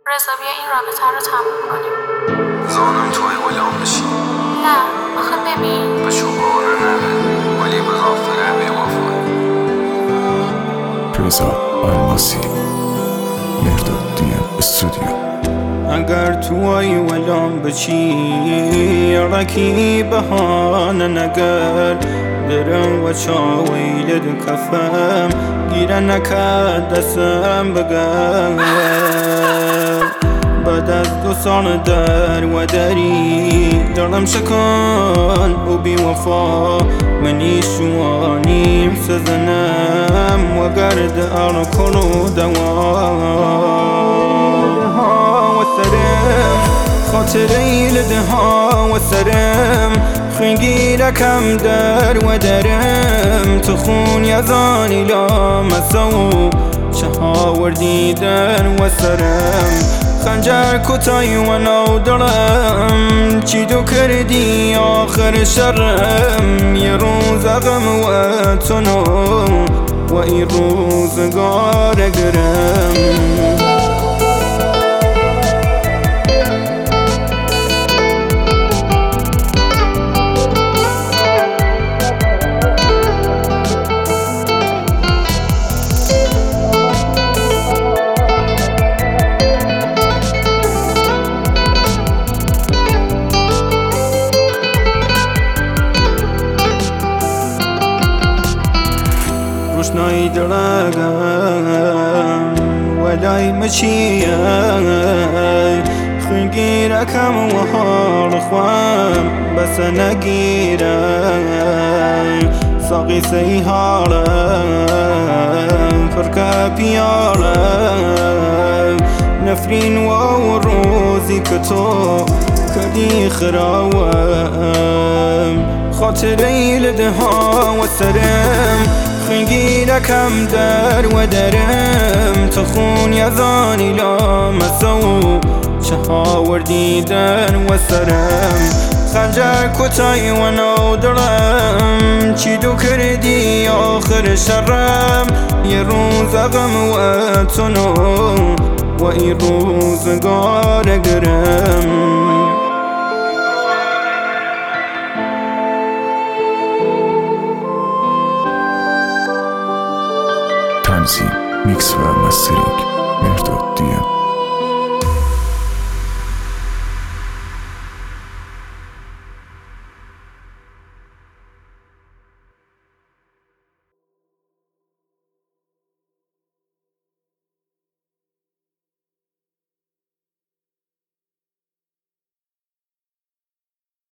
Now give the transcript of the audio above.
رضا بیا این رابطه رو تموم کنیم. زانم توی غلام بشی. نه آخه ببین به شبانه نده ولی به غافره به وفای. رضا الماسی، مرداد DM استودیو. اگر توی ولام بچی رکی بهانه نگر برم و چاویل دو کفم گیره نکرد دستم بگر بعد از 2 سال در و دری دارم شکن و بی وفا منی شوانیم سزنم و گرد آن کنو خاطره لدها و سرم خنگیر کم در و درم تو خون یزانی لا مسو چها وردیدن و سرم خنجر کتای و نو درم چی دو کردی آخر شرم یه روز غم و تنو و این روزگار گرم روشنایی درگم ولای مچیه خنگیر کم و حال خوام بس نگیره ساقی سی حالم فرکا پیالم نفرین و روزی که تو کردی خراوم خاطره لدها و سرم خنگیر کم در و درم تو خون یزانی لا مسو چها وردیدن و سرم خنجر کتای و نو درم چی دو کردی آخر شرم یه روز غم و تنو و این روزگار گرم تنظیم، میکس و مسترینگ مرداد